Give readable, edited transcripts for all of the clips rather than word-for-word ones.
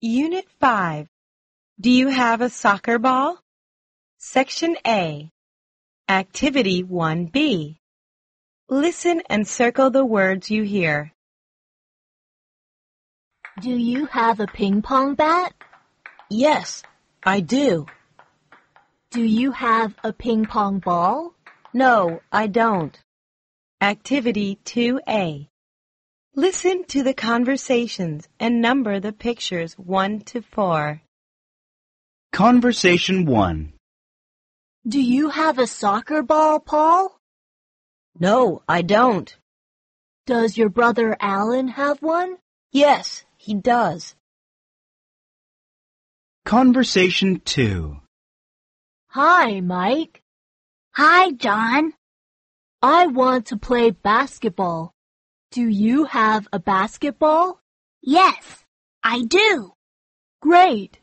Unit 5. Do you have a soccer ball? Section A. Activity 1B. Listen and circle the words you hear. Do you have a ping pong bat? Yes, I do. Do you have a ping pong ball? No, I don't. Activity 2A. Listen to the conversations and number the pictures 1 to 4. Conversation 1. Do you have a soccer ball, Paul? No, I don't. Does your brother Alan have one? Yes, he does. Conversation 2. Hi, Mike. Hi, John. I want to play basketball. Do you have a basketball? Yes, I do. Great.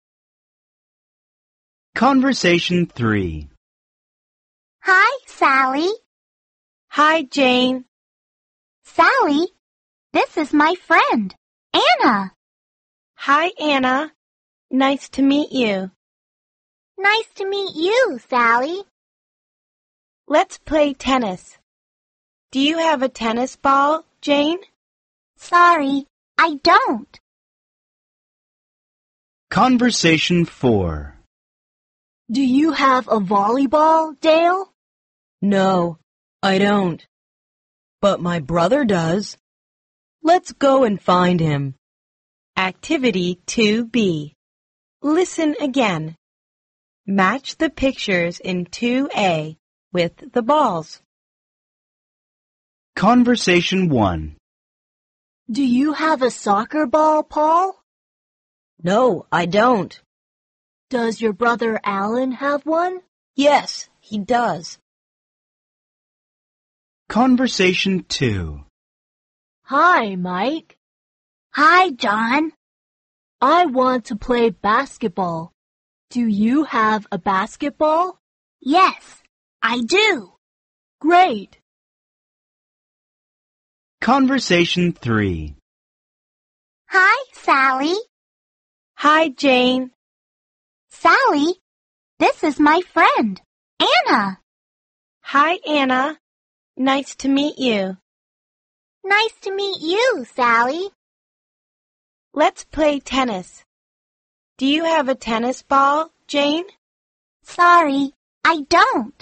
Conversation 3. Hi, Sally. Hi, Jane. Sally, this is my friend, Anna. Hi, Anna. Nice to meet you. Nice to meet you, Sally. Let's play tennis. Do you have a tennis ball, Jane? Sorry, I don't. Conversation 4. Do you have a volleyball, Dale? No, I don't. But my brother does. Let's go and find him. Activity 2B. Listen again. Match the pictures in 2A with the balls. Conversation 1. Do you have a soccer ball, Paul? No, I don't. Does your brother Alan have one? Yes, he does. Conversation 2. Hi, Mike. Hi, John. I want to play basketball. Do you have a basketball? Yes, I do. Great. Conversation 3. Hi, Sally. Hi, Jane. Sally, this is my friend, Anna. Hi, Anna. Nice to meet you. Nice to meet you, Sally. Let's play tennis. Do you have a tennis ball, Jane? Sorry, I don't.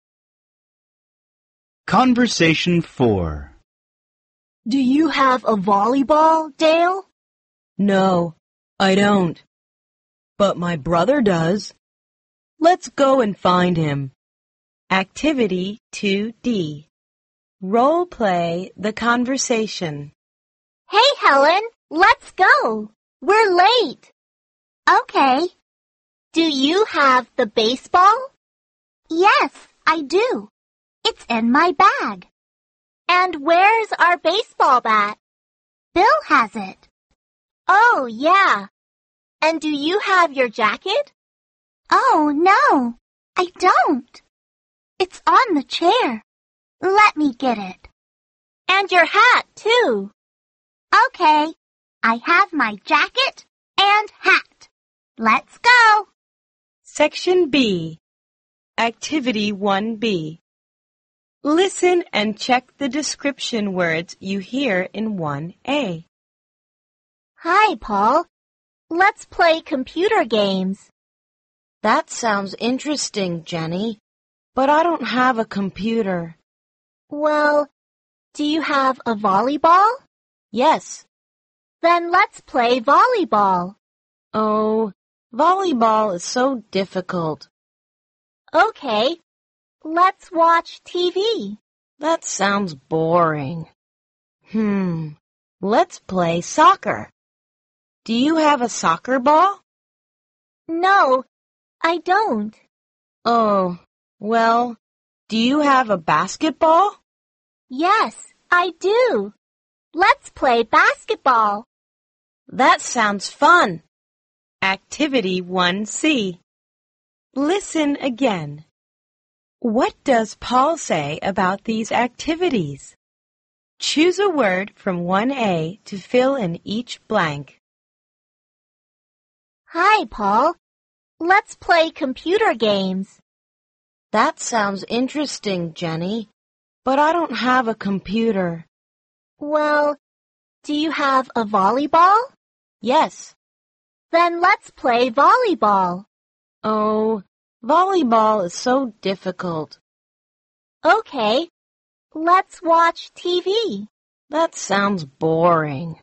Conversation 4. Do you have a volleyball, Dale? No, I don't. But my brother does. Let's go and find him. Activity 2D. Role play the conversation. Hey, Helen, let's go. We're late. Okay. Do you have the baseball? Yes, I do. It's in my bag. And where's our baseball bat? Bill has it. Oh, yeah. And do you have your jacket? Oh, no, I don't. It's on the chair. Let me get it. And your hat, too. Okay, I have my jacket and hat. Let's go. Section B. Activity 1B. Listen and check the description words you hear in 1A. Hi, Paul. Let's play computer games. That sounds interesting, Jenny. But I don't have a computer. Well, do you have a volleyball? Yes. Then let's play volleyball. Oh, volleyball is so difficult. Okay, let's watch TV. That sounds boring. Let's play soccer. Do you have a soccer ball? No, I don't. Oh, well, do you have a basketball? Yes, I do. Let's play basketball. That sounds fun. Activity 1C. Listen again. What does Paul say about these activities? Choose a word from 1A to fill in each blank. Hi, Paul. Let's play computer games. That sounds interesting, Jenny, but I don't have a computer. Well, do you have a volleyball? Yes. Then let's play volleyball. Oh, volleyball is so difficult. Okay, let's watch TV. That sounds boring.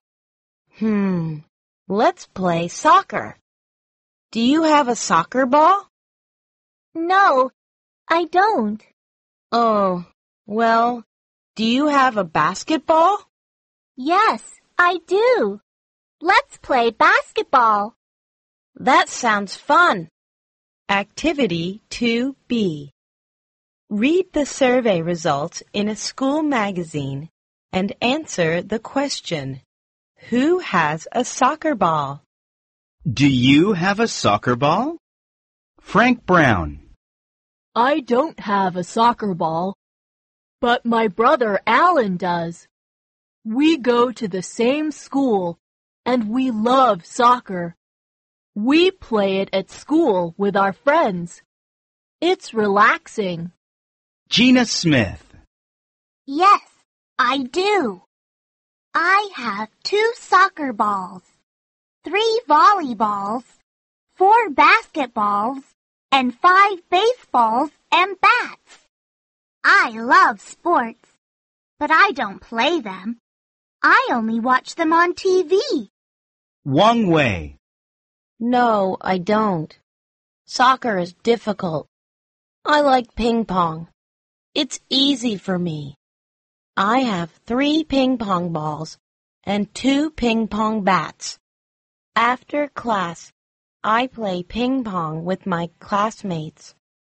Let's play soccer. Do you have a soccer ball? No, I don't. Oh, well, do you have a basketball? Yes, I do. Let's play basketball. That sounds fun. Activity 2B. Read the survey results in a school magazine and answer the question, who has a soccer ball? Do you have a soccer ball? Frank Brown. I don't have a soccer ball, but my brother Alan does. We go to the same school, and we love soccer. We play it at school with our friends. It's relaxing. Gina Smith. Yes, I do. I have 2 soccer balls, 3 volleyballs, 4 basketballs, and 5 baseballs and bats. I love sports, but I don't play them. I only watch them on TV. Wang Wei. No, I don't. Soccer is difficult. I like ping pong. It's easy for me. I have 3 ping pong balls and 2 ping pong bats. After class, I play ping pong with my classmates.